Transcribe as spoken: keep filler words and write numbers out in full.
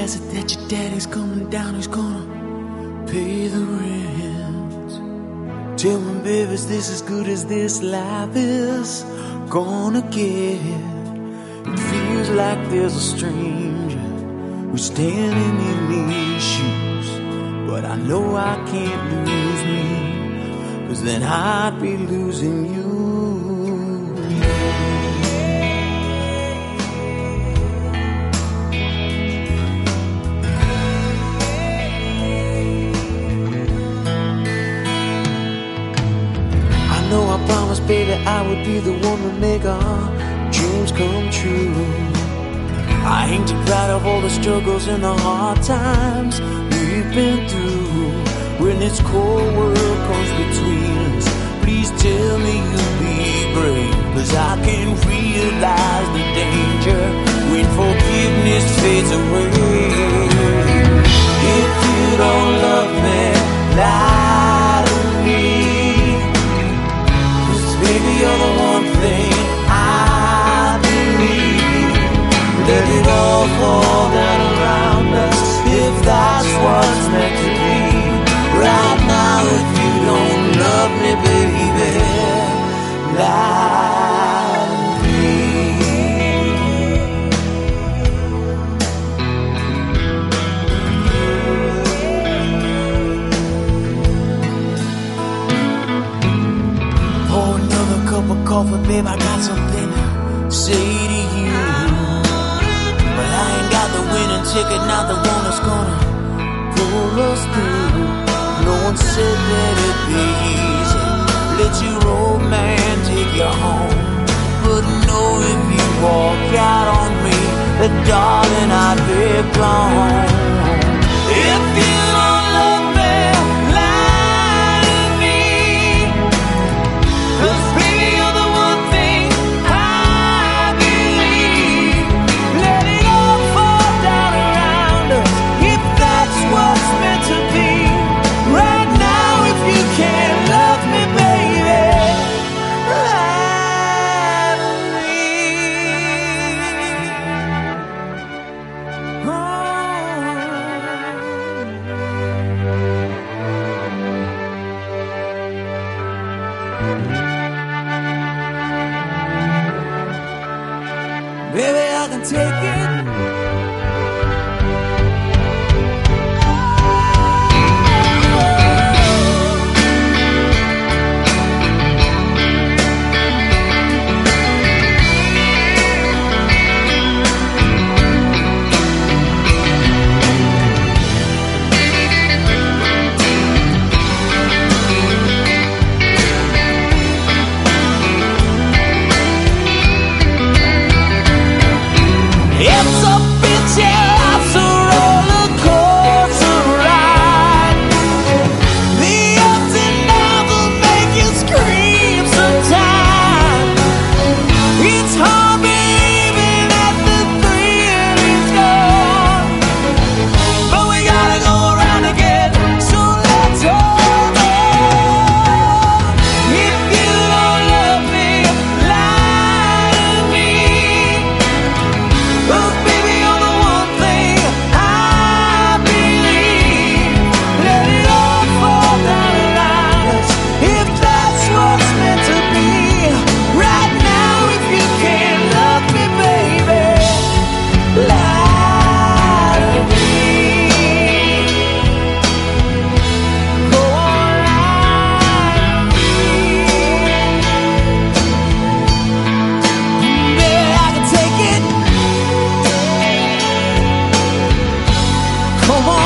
has it that your daddy's coming down, he's gonna pay the rent. Tell me, baby, is this as good as this life is gonna get? It feels like there's a stranger who's standing in these shoes, but I know I can't lose me, 'cause then I'd be losing you. I know I promised, baby, I would be the one to make our dreams come true. I ain't too proud of all the struggles and the hard times we've been through. When this cold world comes between us, please tell me you'll be brave, 'cause I can realize the danger when forgiveness fades away. If you don't love me, lie to me, 'cause baby, you're the one thing I believe. Let it all fall down around us, if that's what's meant to be. Right now, if you don't love me, baby, lie to me. Pour another cup of coffee, babe, I got something to say to you. But I ain't got the winning ticket, not the one that's gonna pull us through. No one said that it'd be easy. Let your old man take you home. But no, if you walk out on me, then darling, I'd be gone. If you don't love me, lie to me, 'cause baby, you're the one thing I believe. Let it all fall down around us, if that's what's meant to be. Right now, if you can't love me, baby, lie to me. Oh. Baby, I can take it. It's a bitch, yeah, it's a roller coaster ride. The ups and downs will make you scream sometimes. It's hard believing that the thrill is gone, but we gotta go around again, so let's hold on. If you don't love me, lie to me, 'cause baby, you're the one thing I believe. Let it all fall down around us, if that's what's meant to be. Right now, if you can't love me, baby, lie to me. Go on, lie to me. Baby, I can take it. Come on.